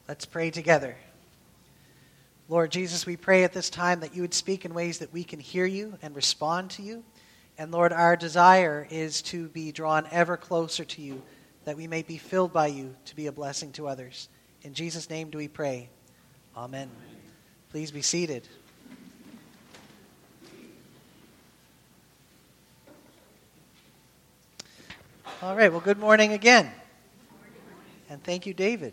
Let's pray together. Lord Jesus, we pray at this time that you would speak in ways that we can hear you and respond to you. And Lord, our desire is to be drawn ever closer to you, that we may be filled by you to be a blessing to others. In Jesus' name do we pray. Amen. Please be seated. All right, well, good morning again. And thank you, David.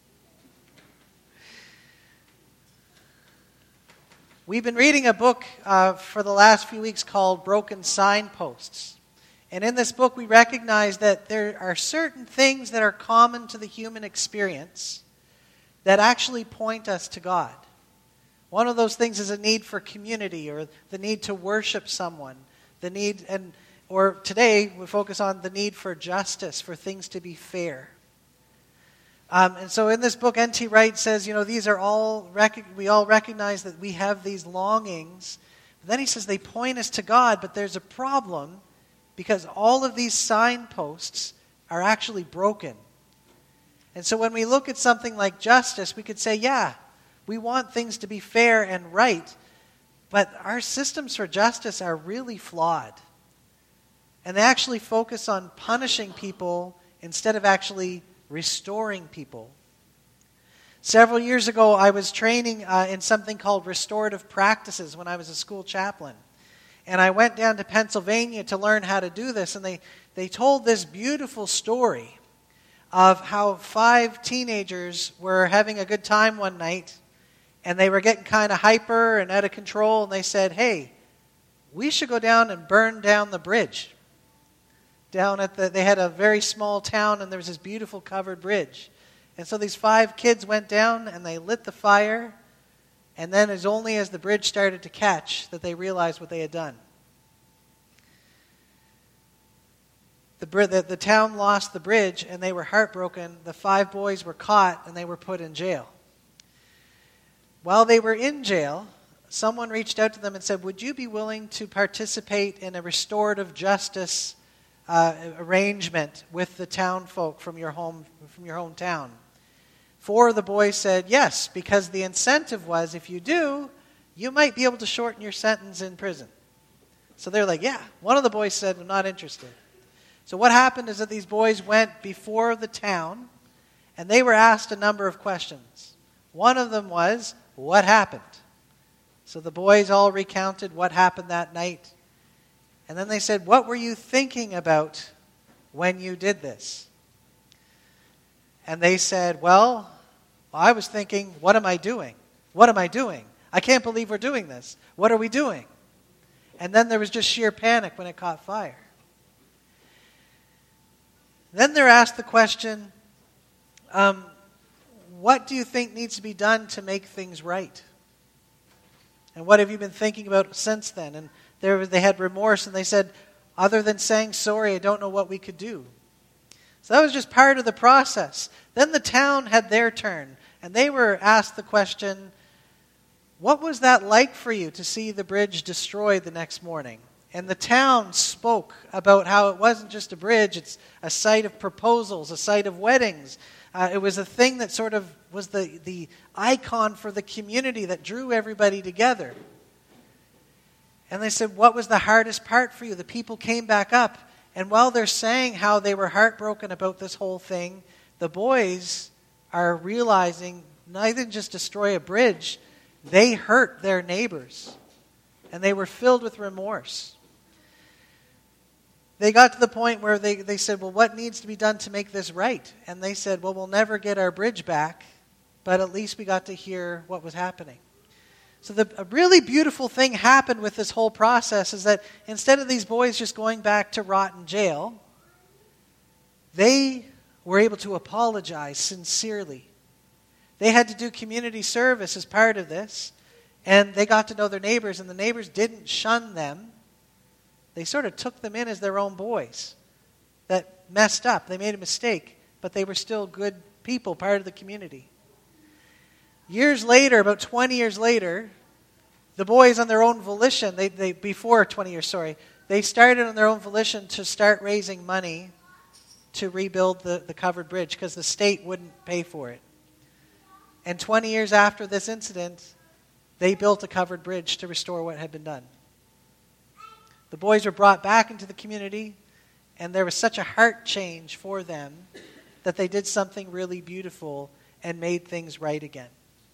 We've been reading a book for the last few weeks called Broken Signposts. And in this book, we recognize that there are certain things that are common to the human experience that actually point us to God. One of those things is a need for community, or the need to worship someone, or today we focus on the need for justice, for things to be fair. And so in this book, N.T. Wright says, these are all, we all recognize that we have these longings. But then he says they point us to God, but there's a problem because all of these signposts are actually broken. And so when we look at something like justice, we could say, yeah, we want things to be fair and right, but our systems for justice are really flawed. And they actually focus on punishing people instead of actually restoring people. Several years ago, I was training in something called restorative practices when I was a school chaplain. And I went down to Pennsylvania to learn how to do this. And they told this beautiful story of how 5 teenagers were having a good time one night. And they were getting kind of hyper and out of control. And they said, hey, we should go down and burn down the bridge. They had a very small town, and there was this beautiful covered bridge. And so these 5 kids went down, and they lit the fire, and then as only as the bridge started to catch that they realized what they had done. The town lost the bridge, and they were heartbroken. The 5 boys were caught, and they were put in jail. While they were in jail, someone reached out to them and said, would you be willing to participate in a restorative justice arrangement with the town folk from your hometown? 4 of the boys said yes, because the incentive was if you do, you might be able to shorten your sentence in prison. So they're like, yeah. One of the boys said, I'm not interested. So what happened is that these boys went before the town, and they were asked a number of questions. One of them was, what happened? So the boys all recounted what happened that night. And then they said, what were you thinking about when you did this? And they said, well, I was thinking, what am I doing? What am I doing? I can't believe we're doing this. What are we doing? And then there was just sheer panic when it caught fire. Then they're asked the question, what do you think needs to be done to make things right? And what have you been thinking about since then? And they had remorse, and they said, other than saying sorry, I don't know what we could do. So that was just part of the process. Then the town had their turn, and they were asked the question, what was that like for you to see the bridge destroyed the next morning? And the town spoke about how it wasn't just a bridge, it's a site of proposals, a site of weddings. It was a thing that sort of was the icon for the community that drew everybody together. And they said, what was the hardest part for you? The people came back up. And while they're saying how they were heartbroken about this whole thing, the boys are realizing they didn't just destroy a bridge, they hurt their neighbors. And they were filled with remorse. They got to the point where they said, well, what needs to be done to make this right? And they said, well, we'll never get our bridge back, but at least we got to hear what was happening. So a really beautiful thing happened with this whole process is that instead of these boys just going back to rot in jail, they were able to apologize sincerely. They had to do community service as part of this, and they got to know their neighbors, and the neighbors didn't shun them. They sort of took them in as their own boys that messed up. They made a mistake, but they were still good people, part of the community. Years later, about 20 years later, the boys on their own volition, before 20 years, they started on their own volition to start raising money to rebuild the covered bridge because the state wouldn't pay for it. And 20 years after this incident, they built a covered bridge to restore what had been done. The boys were brought back into the community, and there was such a heart change for them that they did something really beautiful and made things right again.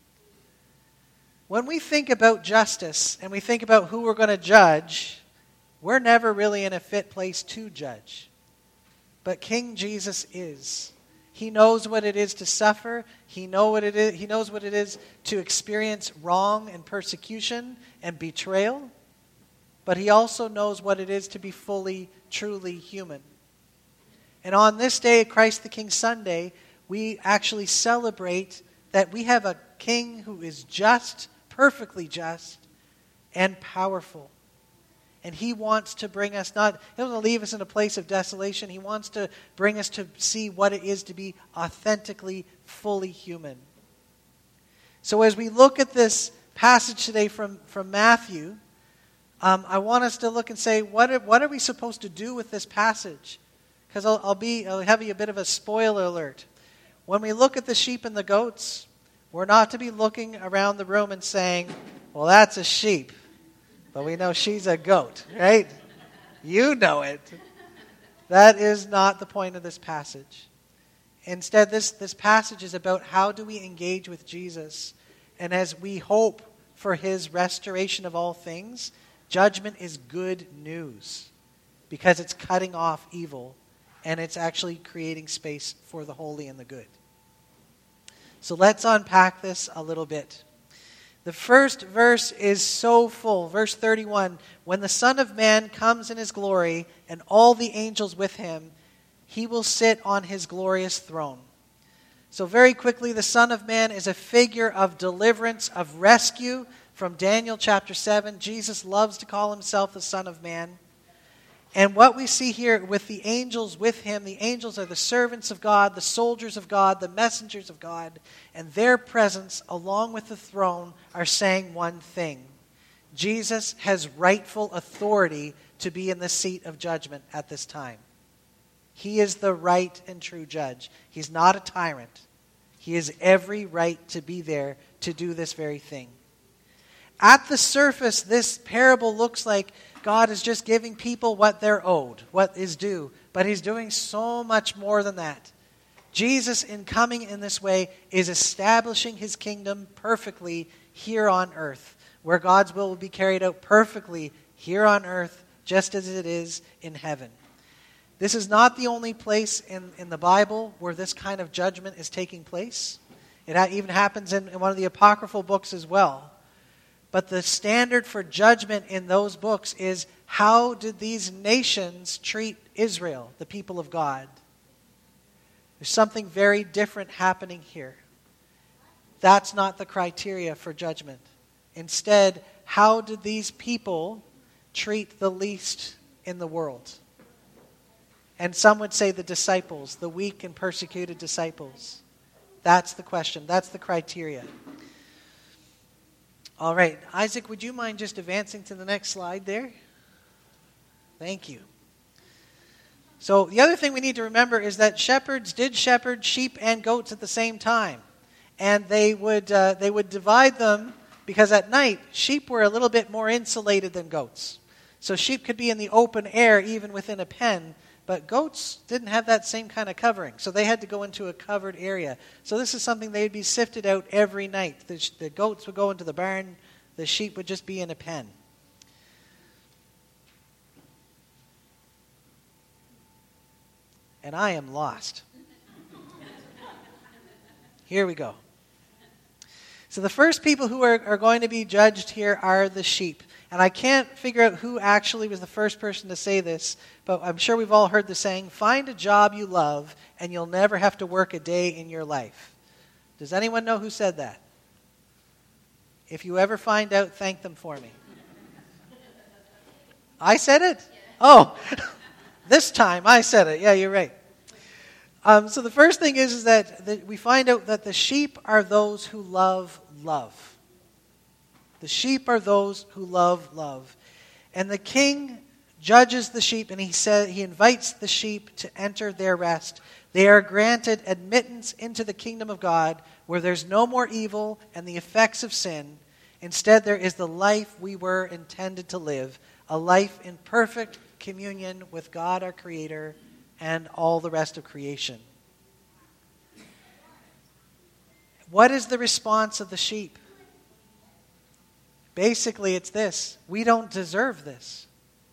When we think about justice and we think about who we're going to judge, we're never really in a fit place to judge. But King Jesus is. He knows what it is to suffer. He knows what it is to experience wrong and persecution and betrayal. But he also knows what it is to be fully, truly human. And on this day, Christ the King Sunday, we actually celebrate that we have a king who is just, perfectly just, and powerful. And he wants to bring us he doesn't leave us in a place of desolation. He wants to bring us to see what it is to be authentically, fully human. So as we look at this passage today from Matthew, I want us to look and say, what are we supposed to do with this passage? Because I'll have you a bit of a spoiler alert. When we look at the sheep and the goats, we're not to be looking around the room and saying, well, that's a sheep, but we know she's a goat, right? You know it. That is not the point of this passage. Instead, this passage is about how do we engage with Jesus. And as we hope for his restoration of all things, judgment is good news because it's cutting off evil and it's actually creating space for the holy and the good. So let's unpack this a little bit. The first verse is so full. Verse 31, when the Son of Man comes in his glory and all the angels with him, he will sit on his glorious throne. So very quickly, the Son of Man is a figure of deliverance, of rescue from Daniel chapter 7. Jesus loves to call himself the Son of Man. And what we see here with the angels with him, the angels are the servants of God, the soldiers of God, the messengers of God, and their presence along with the throne are saying one thing. Jesus has rightful authority to be in the seat of judgment at this time. He is the right and true judge. He's not a tyrant. He has every right to be there to do this very thing. At the surface, this parable looks like God is just giving people what they're owed, what is due. But he's doing so much more than that. Jesus, in coming in this way, is establishing his kingdom perfectly here on earth, where God's will be carried out perfectly here on earth, just as it is in heaven. This is not the only place in the Bible where this kind of judgment is taking place. It even happens in one of the apocryphal books as well. But the standard for judgment in those books is how did these nations treat Israel, the people of God? There's something very different happening here. That's not the criteria for judgment. Instead, how did these people treat the least in the world? And some would say the disciples, the weak and persecuted disciples. That's the question. That's the criteria. All right. Isaac, would you mind just advancing to the next slide there? Thank you. So the other thing we need to remember is that shepherds did shepherd sheep and goats at the same time. And they would divide them because at night, sheep were a little bit more insulated than goats. So sheep could be in the open air even within a pen, but goats didn't have that same kind of covering. So they had to go into a covered area. So this is something they'd be sifted out every night. The goats would go into the barn. The sheep would just be in a pen. And I am lost. Here we go. So the first people who are going to be judged here are the sheep. And I can't figure out who actually was the first person to say this, but I'm sure we've all heard the saying, find a job you love and you'll never have to work a day in your life. Does anyone know who said that? If you ever find out, thank them for me. I said it? Oh, this time I said it. Yeah, you're right. So the first thing is that we find out that the sheep are those who love love. The sheep are those who love love. And the king judges the sheep and he invites the sheep to enter their rest. They are granted admittance into the kingdom of God where there's no more evil and the effects of sin. Instead, there is the life we were intended to live, a life in perfect communion with God our Creator and all the rest of creation. What is the response of the sheep? Basically, it's this: we don't deserve this.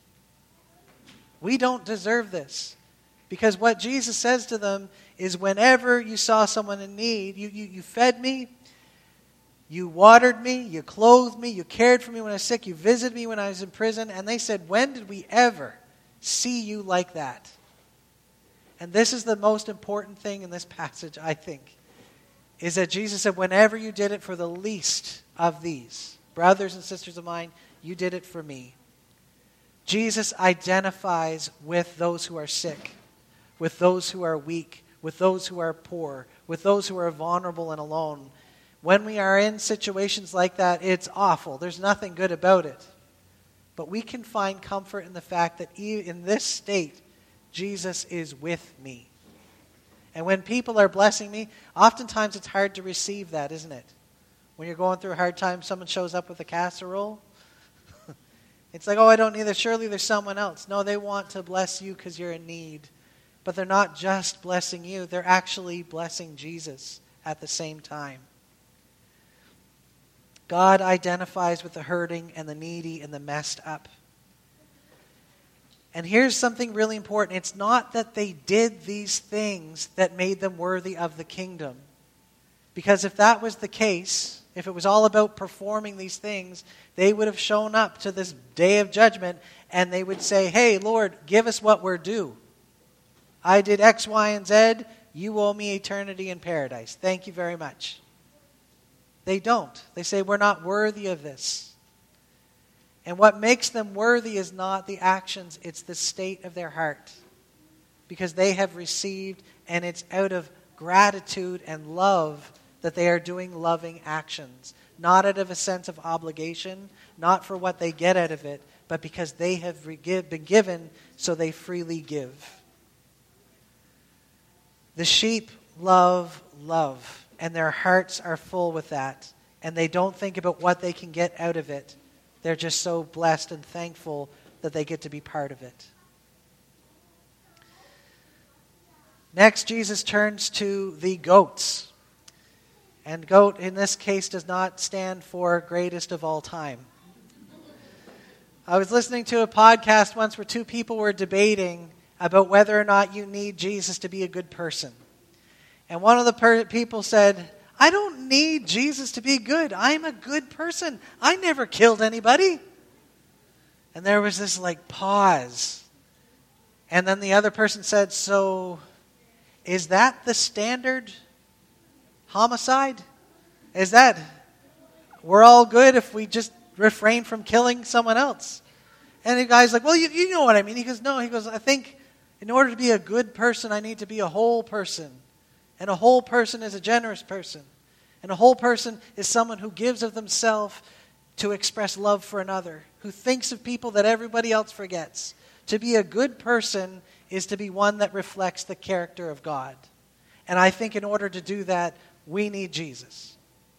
We don't deserve this. Because what Jesus says to them is, whenever you saw someone in need, you fed me, you watered me, you clothed me, you cared for me when I was sick, you visited me when I was in prison. And they said, when did we ever see you like that? And this is the most important thing in this passage, I think, is that Jesus said, whenever you did it for the least of these, brothers and sisters of mine, you did it for me. Jesus identifies with those who are sick, with those who are weak, with those who are poor, with those who are vulnerable and alone. When we are in situations like that, it's awful. There's nothing good about it. But we can find comfort in the fact that in this state, Jesus is with me. And when people are blessing me, oftentimes it's hard to receive that, isn't it? When you're going through a hard time, someone shows up with a casserole. It's like, oh, I don't need this. Surely there's someone else. No, they want to bless you because you're in need. But they're not just blessing you. They're actually blessing Jesus at the same time. God identifies with the hurting and the needy and the messed up. And here's something really important. It's not that they did these things that made them worthy of the kingdom. Because if that was the case, if it was all about performing these things, they would have shown up to this day of judgment and they would say, hey, Lord, give us what we're due. I did X, Y, and Z. You owe me eternity in paradise. Thank you very much. They don't. They say, we're not worthy of this. And what makes them worthy is not the actions, it's the state of their heart. Because they have received, and it's out of gratitude and love that they are doing loving actions. Not out of a sense of obligation, not for what they get out of it, but because they have been given, so they freely give. The sheep love, and their hearts are full with that. And they don't think about what they can get out of it. They're just so blessed and thankful that they get to be part of it. Next, Jesus turns to the goats. And goat, in this case, does not stand for greatest of all time. I was listening to a podcast once where two people were debating about whether or not you need Jesus to be a good person. And one of the people said, I don't need Jesus to be good. I'm a good person. I never killed anybody. And there was this pause. And then the other person said, so is that the standard homicide? Is that we're all good if we just refrain from killing someone else? And the guy's like, well, you know what I mean. He goes, no. He goes, I think in order to be a good person, I need to be a whole person. And a whole person is a generous person. And a whole person is someone who gives of themselves to express love for another, who thinks of people that everybody else forgets. To be a good person is to be one that reflects the character of God. And I think in order to do that, we need Jesus.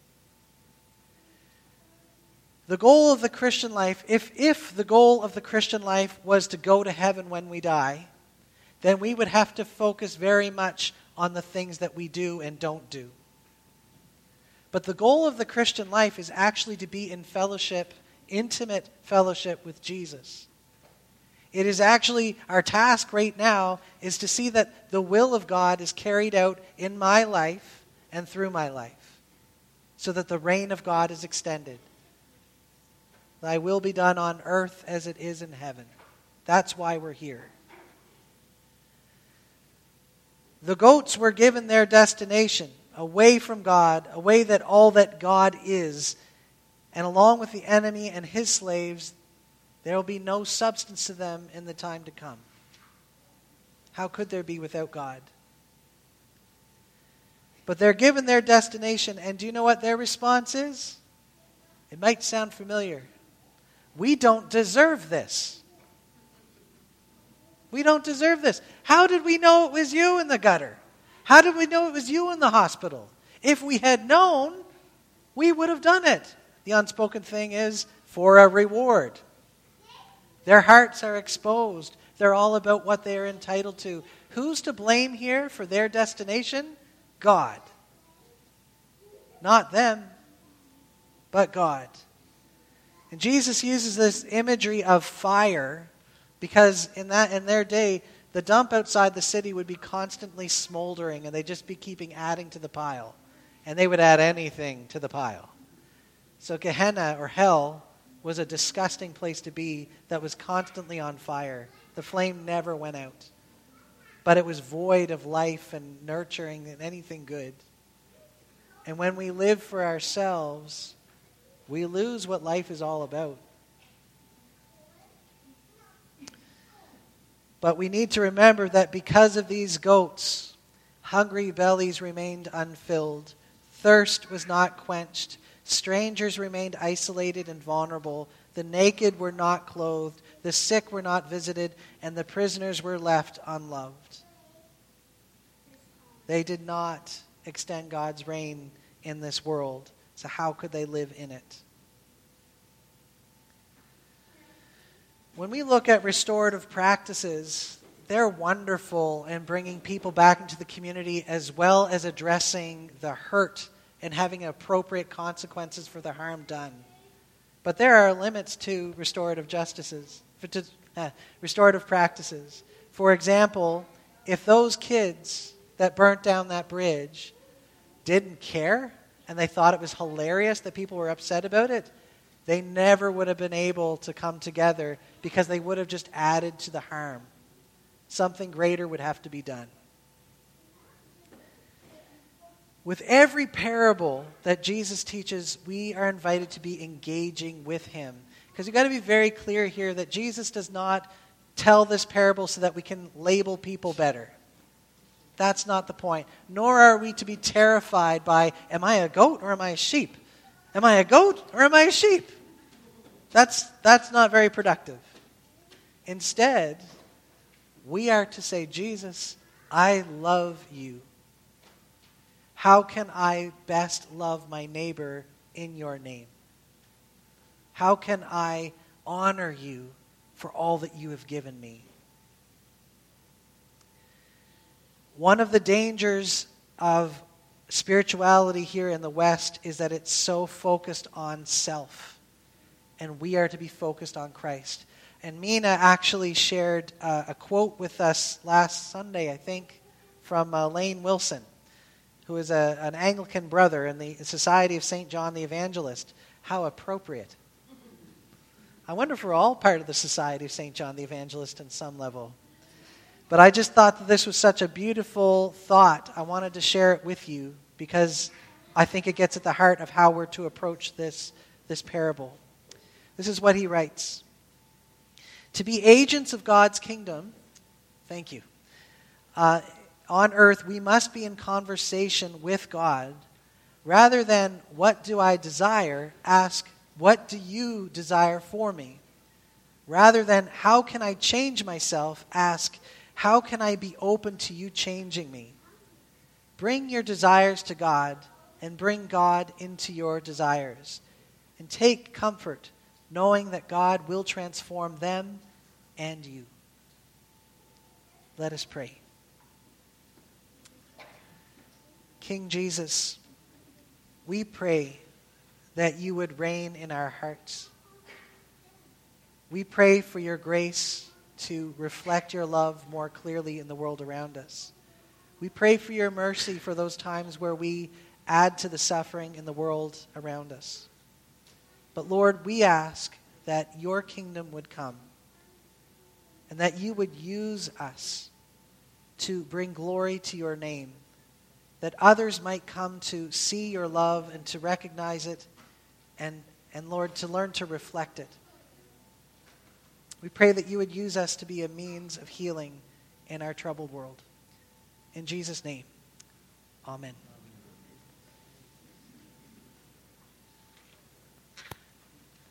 The goal of the Christian life, if the goal of the Christian life was to go to heaven when we die, then we would have to focus very much on the things that we do and don't do. But the goal of the Christian life is actually to be in fellowship, intimate fellowship with Jesus. It is actually our task right now is to see that the will of God is carried out in my life and through my life, so that the reign of God is extended. Thy will be done on earth as it is in heaven. That's why we're here. The goats were given their destination, away from God, away that all that God is. And along with the enemy and his slaves, there will be no substance to them in the time to come. How could there be without God? But they're given their destination, and do you know what their response is? It might sound familiar. We don't deserve this. We don't deserve this. How did we know it was you in the gutter? How did we know it was you in the hospital? If we had known, we would have done it. The unspoken thing is for a reward. Their hearts are exposed. They're all about what they are entitled to. Who's to blame here for their destination? God. Not them, but God. And Jesus uses this imagery of fire because in their day, the dump outside the city would be constantly smoldering and they'd just be adding to the pile. And they would add anything to the pile. So Gehenna, or hell, was a disgusting place to be that was constantly on fire. The flame never went out. But it was void of life and nurturing and anything good. And when we live for ourselves, we lose what life is all about. But we need to remember that because of these goats, hungry bellies remained unfilled, thirst was not quenched, strangers remained isolated and vulnerable, the naked were not clothed, the sick were not visited, and the prisoners were left unloved. They did not extend God's reign in this world. So how could they live in it? When we look at restorative practices, they're wonderful in bringing people back into the community as well as addressing the hurt and having appropriate consequences for the harm done. But there are limits to restorative practices. For example, if those kids that burnt down that bridge didn't care and they thought it was hilarious that people were upset about it, they never would have been able to come together because they would have just added to the harm. Something greater would have to be done. With every parable that Jesus teaches, we are invited to be engaging with him. Because you've got to be very clear here that Jesus does not tell this parable so that we can label people better. That's not the point. Nor are we to be terrified by, am I a goat or am I a sheep? Am I a goat or am I a sheep? That's not very productive. Instead, we are to say, Jesus, I love you. How can I best love my neighbor in your name? How can I honor you for all that you have given me? One of the dangers of spirituality here in the West is that it's so focused on self. And we are to be focused on Christ. And Mina actually shared a quote with us last Sunday, I think, from Lane Wilson, who is an Anglican brother in the Society of St. John the Evangelist. How appropriate. I wonder if we're all part of the Society of St. John the Evangelist in some level. But I just thought that this was such a beautiful thought. I wanted to share it with you because I think it gets at the heart of how we're to approach this parable. This is what he writes. To be agents of God's kingdom, thank you, on earth we must be in conversation with God. Rather than, what do I desire, ask, what do you desire for me? Rather than, how can I change myself, ask, how can I be open to you changing me? Bring your desires to God and bring God into your desires. And take comfort knowing that God will transform them and you. Let us pray. King Jesus, we pray that you would reign in our hearts. We pray for your grace to reflect your love more clearly in the world around us. We pray for your mercy for those times where we add to the suffering in the world around us. But Lord, we ask that your kingdom would come and that you would use us to bring glory to your name, that others might come to see your love and to recognize it and Lord, to learn to reflect it. We pray that you would use us to be a means of healing in our troubled world. In Jesus' name, amen.